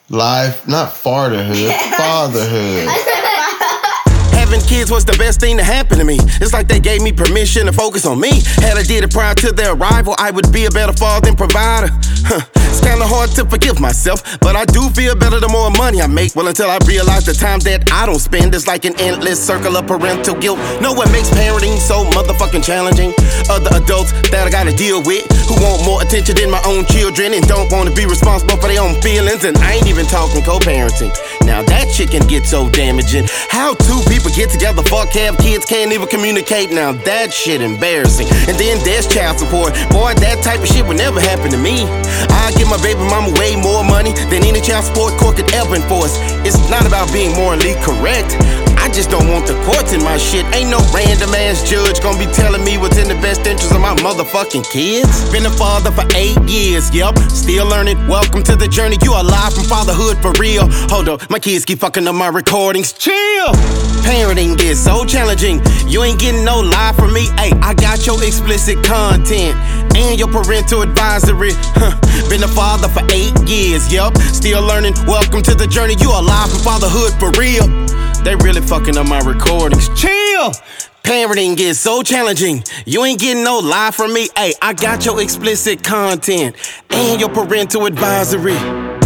Life, not fatherhood, fatherhood. Having kids was the best thing to happen to me. It's like they gave me permission to focus on me. Had I did it prior to their arrival, I would be a better father and provider. It's kinda hard to forgive myself, but I do feel better the more money I make. Well, until I realize the time that I don't spend is like an endless circle of parental guilt. Know what makes parenting so motherfucking challenging? Other adults that I gotta deal with who want more attention than my own children and don't wanna be responsible for their own feelings. And I ain't even talking co-parenting. Now that shit can get so damaging. How two people get together, fuck, have kids, can't even communicate. Now that shit embarrassing. And then there's child support. Boy, that type of shit would never happen to me. I give my baby mama way more money than any child support court could ever enforce. It's not about being morally correct. I just don't want the courts in my shit. Ain't no random ass judge gonna be telling me what's in the best interest of my motherfucking kids. Been a father for 8 years, yep, still learning. Welcome to the journey. You are live from fatherhood for real. Hold up, my kids keep fucking up my recordings. Chill. Parenting is so challenging. You ain't getting no lie from me. Hey, I got your explicit content and your parental advisory. Been a father for 8 years, yep, still learning. Welcome to the journey. You are live from fatherhood for real. They really fucking up my recordings. Chill. Parenting is so challenging. You ain't getting no lie from me. Hey, I got your explicit content and your parental advisory.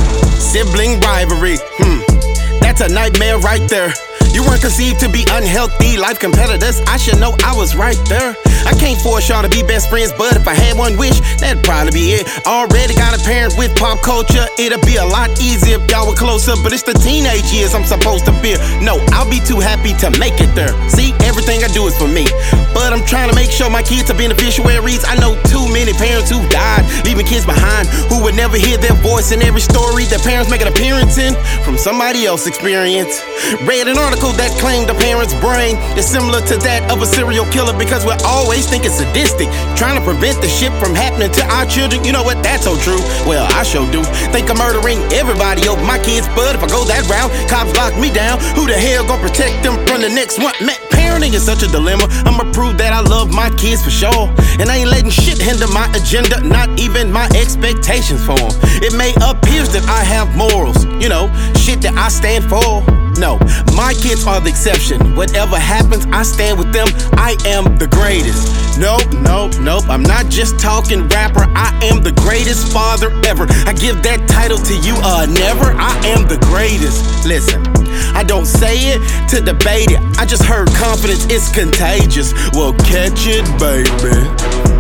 Sibling rivalry. That's a nightmare right there. You weren't conceived to be unhealthy life competitors. I should know I was right there. I can't force y'all to be best friends, but if I had one wish, that'd probably be it. Already got a parent with pop culture. It'd be a lot easier if y'all were closer, but it's the teenage years I'm supposed to fear. No, I'll be too happy to make it there. See, everything I do is for me, but I'm trying to make sure my kids are beneficiaries. I know too many parents who died, leaving kids behind who would never hear their voice in every story their parents make an appearance in from somebody else's experience. Read an article that claimed a parent's brain is similar to that of a serial killer because we're always thinking sadistic, trying to prevent the shit from happening to our children. You know what? That's so true. Well, I sure do. Think I'm murdering everybody over my kids, but if I go that route, cops lock me down. Who the hell gonna protect them from the next one? Man, parenting is such a dilemma. I'ma prove that I love my kids for sure, and I ain't letting shit hinder my agenda, not even my expectations for them. It may appear that I have morals, you know, shit that I stand for. No, my kids are the exception. Whatever happens, I stand with them. I am the greatest. Nope, I'm not just talking rapper. I am the greatest father ever. I give that title to you, never. I am the greatest. Listen, I don't say it to debate it. I just heard confidence is contagious. Well, catch it, baby.